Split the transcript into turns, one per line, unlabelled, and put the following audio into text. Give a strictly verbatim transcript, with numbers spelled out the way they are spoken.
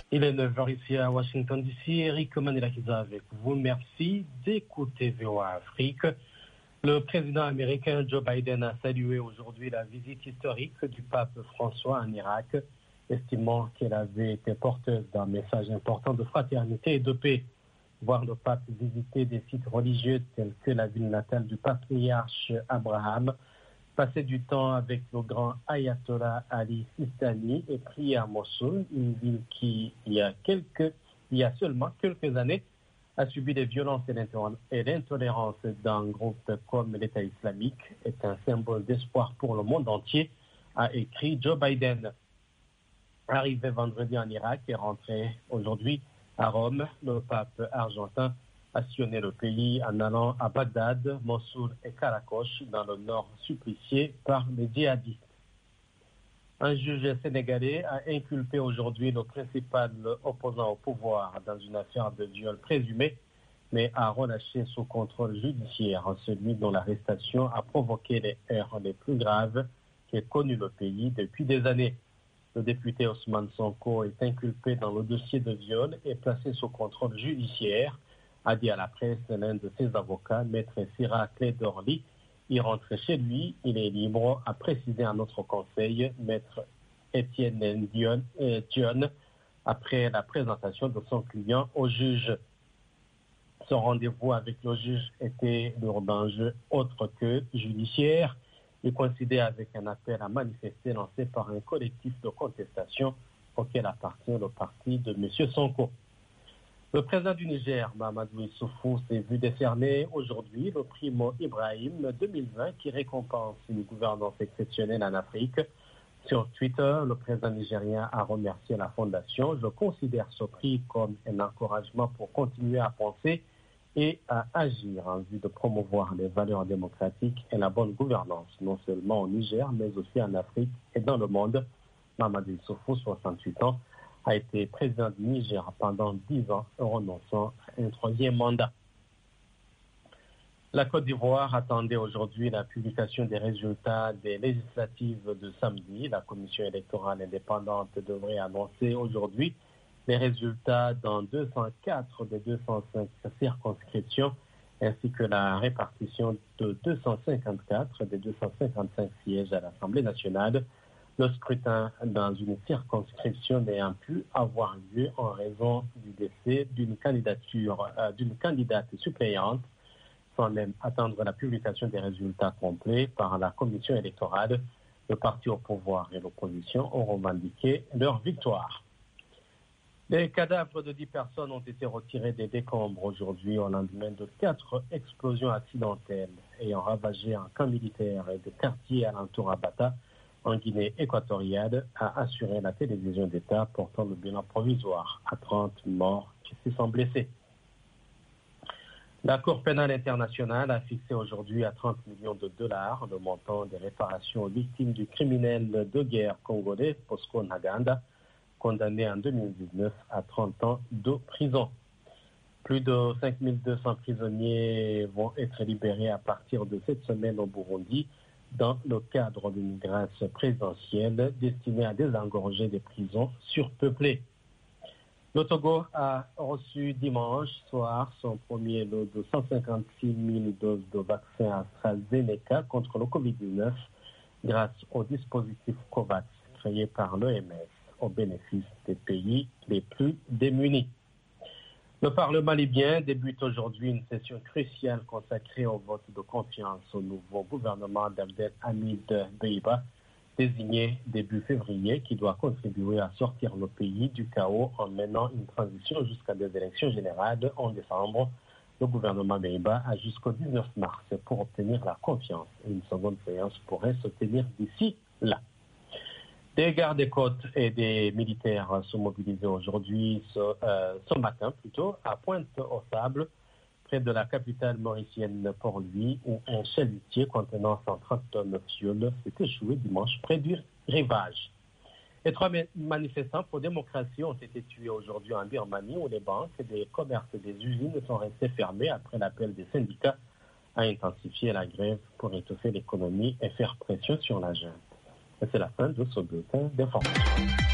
Il est neuf heures ici à Washington D C. Eric Manilakiza avec vous. Merci d'écouter V O A Afrique. Le président américain Joe Biden a salué aujourd'hui la visite historique du pape François en Irak, estimant qu'elle avait été porteuse d'un message important de fraternité et de paix. Voir le pape visiter des sites religieux tels que la ville natale du patriarche Abraham, passer du temps avec le grand ayatollah Ali Sistani et prier à Mossoul, une ville qui, il y a, quelques, il y a seulement quelques années, a subi des violences et l'intolérance d'un groupe comme l'État islamique, est un symbole d'espoir pour le monde entier, a écrit Joe Biden. Arrivé vendredi en Irak et rentré aujourd'hui à Rome, le pape argentin a sillonné le pays en allant à Bagdad, Mossoul et Karakosh, dans le nord supplicié par les djihadistes. Un juge sénégalais a inculpé aujourd'hui le principal opposant au pouvoir dans une affaire de viol présumé, mais a relâché sous contrôle judiciaire celui dont l'arrestation a provoqué les heurts les plus graves qu'ait connu le pays depuis des années. Le député Ousmane Sonko est inculpé dans le dossier de viol et placé sous contrôle judiciaire, a dit à la presse l'un de ses avocats, maître Sira Clédorli. Il rentre chez lui, il est libre, a précisé à notre conseil, maître Étienne Dion, euh, Dion, après la présentation de son client au juge. Son rendez-vous avec le juge était lourd d'enjeux autres que judiciaires. Il coïncidait avec un appel à manifester lancé par un collectif de contestation auquel appartient le parti de M. Sonko. Le président du Niger, Mahamadou Issoufou, s'est vu décerner aujourd'hui le prix Mo Ibrahim deux mille vingt qui récompense une gouvernance exceptionnelle en Afrique. Sur Twitter, le président nigérien a remercié la fondation. Je considère ce prix comme un encouragement pour continuer à penser et à agir en vue de promouvoir les valeurs démocratiques et la bonne gouvernance, non seulement au Niger, mais aussi en Afrique et dans le monde. Mahamadou Issoufou, soixante-huit ans, a été président du Niger pendant dix ans, renonçant à un troisième mandat. La Côte d'Ivoire attendait aujourd'hui la publication des résultats des législatives de samedi. La commission électorale indépendante devrait annoncer aujourd'hui les résultats dans deux cent quatre des deux cent cinq circonscriptions, ainsi que la répartition de deux cent cinquante-quatre des deux cent cinquante-cinq sièges à l'Assemblée nationale. Le scrutin dans une circonscription n'ayant pu avoir lieu en raison du décès d'une candidature, euh, d'une candidate suppléante, sans même attendre la publication des résultats complets par la commission électorale. Le parti au pouvoir et l'opposition ont revendiqué leur victoire. Les cadavres de dix personnes ont été retirés des décombres aujourd'hui au lendemain de quatre explosions accidentelles ayant ravagé un camp militaire et des quartiers alentour à Bata, en Guinée équatoriale, a assuré la télévision d'État, portant le bilan provisoire à trente morts et six cents blessés. La Cour pénale internationale a fixé aujourd'hui à trente millions de dollars le montant des réparations aux victimes du criminel de guerre congolais Bosco Ntaganda, condamné en deux mille dix-neuf à trente ans de prison. Plus de cinq mille deux cents prisonniers vont être libérés à partir de cette semaine au Burundi, dans le cadre d'une grâce présidentielle destinée à désengorger des prisons surpeuplées. Le Togo a reçu dimanche soir son premier lot de cent cinquante-six mille doses de vaccin AstraZeneca contre le covid dix-neuf grâce au dispositif COVAX créé par l'O M S au bénéfice des pays les plus démunis. Le Parlement libyen débute aujourd'hui une session cruciale consacrée au vote de confiance au nouveau gouvernement d'Abdel Hamid Deiba, désigné début février, qui doit contribuer à sortir le pays du chaos en menant une transition jusqu'à des élections générales en décembre. Le gouvernement Deiba a jusqu'au dix-neuf mars pour obtenir la confiance. Une seconde séance pourrait se tenir d'ici là. Des gardes-côtes et des militaires sont mobilisés aujourd'hui, ce, euh, ce matin plutôt, à Pointe-aux-Sables, près de la capitale mauricienne Port-Louis, où un chalutier contenant cent trente tonnes de fioul s'est échoué dimanche près du rivage. Et trois manifestants pour démocratie ont été tués aujourd'hui en Birmanie, où les banques, des commerces et des usines sont restés fermés après l'appel des syndicats à intensifier la grève pour étoffer l'économie et faire pression sur la junte. Et c'est la fin de ce bulletin d'information.